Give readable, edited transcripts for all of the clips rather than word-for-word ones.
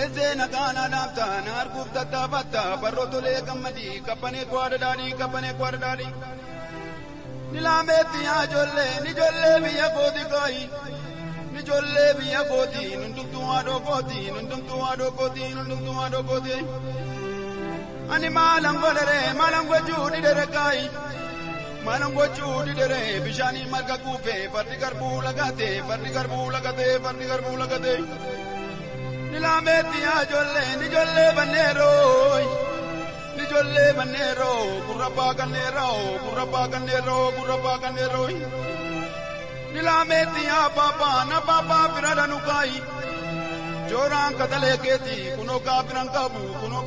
Sena gana damta narguf tatabata barotole kamadi kapane kwadadi Nilameti ajolle ni jolle biya godi gai ni jolle biya godi nundum tuado godi ani malango judi dere gai malango judi dere bishani marga kufe fardi garbu lagate Nilameti ajolle ni jolle banero kuraba kanero Nilameti papa na papa pirada nukai Joran katale keti kuno ka brankabu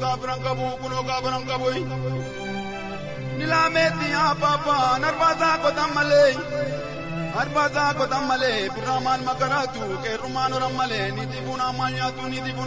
Nilameti papa narbaza ko tamale buraman makaratu ke rumano ramale niti buna manyatu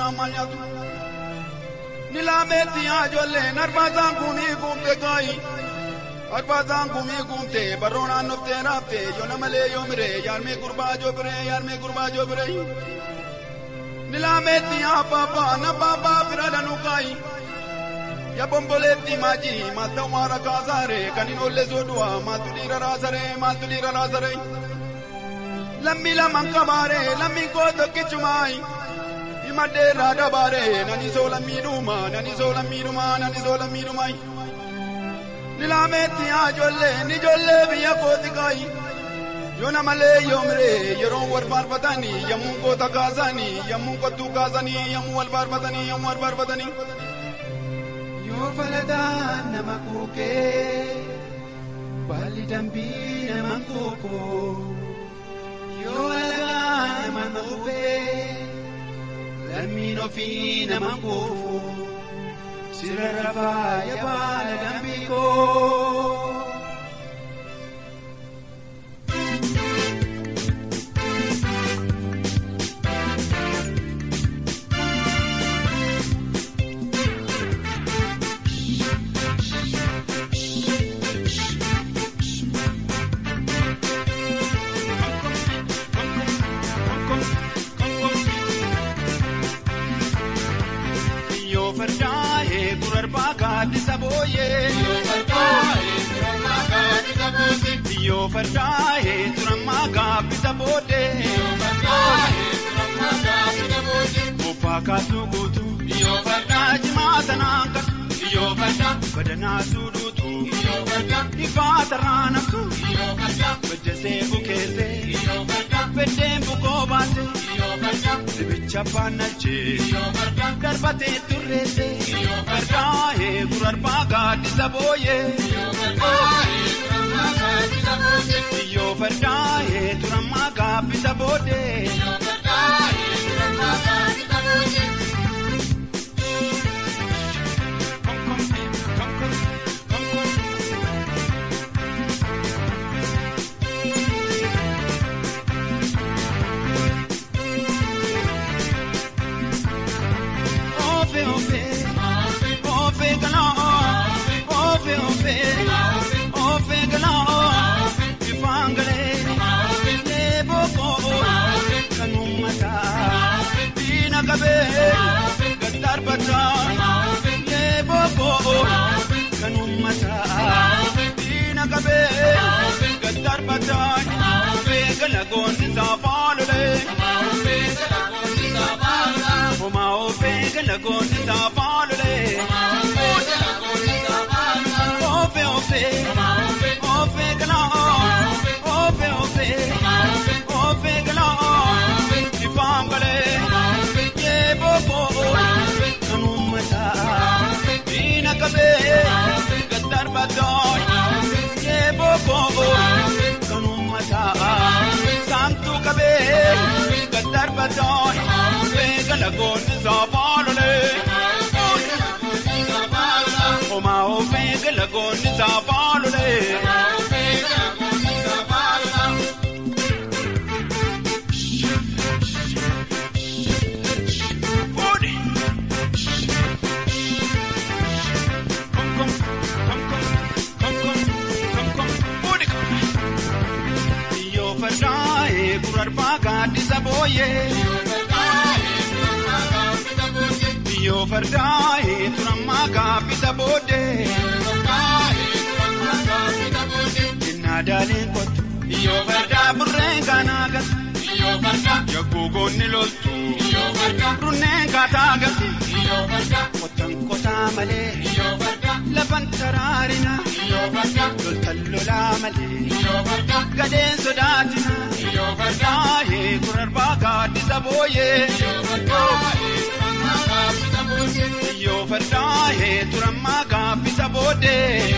Nilameti ajolle narbaza kumi gumte kai Arbazan kumi gumte barona nofte rafte yonamale yomre yar me kurba jobre Nilameti papa na papa pirada nukai Ya bomboleti maji matamara kazare kaninolle zodua matulira razare Lammi la mankabare lammi godo kichumai Imadera dabare nani sola miruma Nilameti ajolle ni jolle biya kotikai Yonamale yomre yeron warbar batani yamun ko takazani yamun ko tukazani yamun warbar batani Yo falada namakuke bali dambi namakoko Yo alaga namakufe lamino fi namakufu Sirarafa ya bala dambiko Yo fardae turamaga pisabode Upaka sugutu Yo fardaji matananga Yo farda badana sudutu Yo farda ifataranaku Yo farda bajese bukese Yo farda bedembu kobase Yo farda sibicha panache Yo farda darbate turrese Yo fardae kurarpaga disaboye Yo fardae Yo fardae turamaga pisabode Yo fardae turamaga pisabode Gadar batan ye bobo kanumata dina kabe gadar batan be galagon safalule Oma ofe galagon safalule ofe gala ofe gala ifangale Bobo kanumata dina kabe gadar batan ye bobo kanumata santu kabe gadar batan be galagon safalule Oma ofe galagon safalule Kurarpaga disaboye fardaa'e turammaa gaaffisa booddee. Naadaaleen kottu yoo fardaa burreen kanaa gatu. Yaggoogoonni loltu runneen kaataa gati. Qotan qotaa malee lafan taraarina. Loltan lolaa malee gadeen sodaatina. Fardaa'e kurarbaa gaaddisa booyee. Yoo fardaa'e turammaa gaaffisa booddee.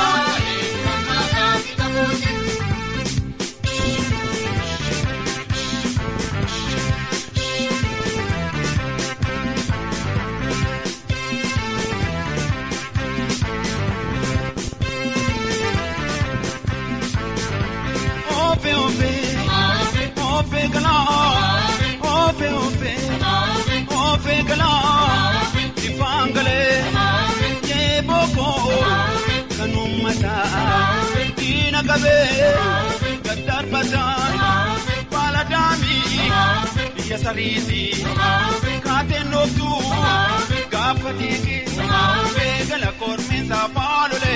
Ina kabe gadar bazan paladami ya sarisi katenotu gafatiki begala kormenza palole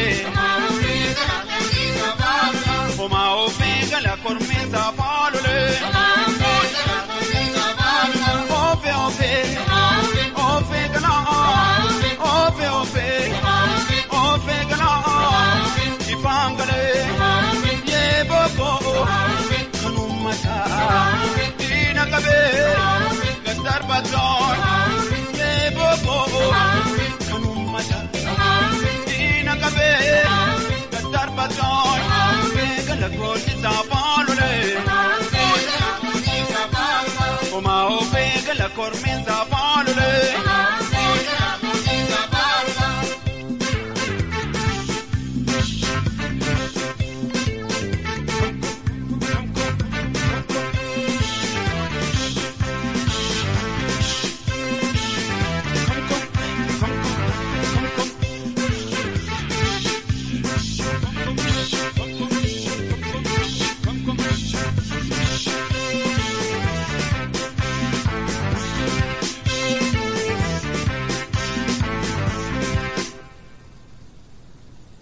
Oma o begala kormenza palole Corme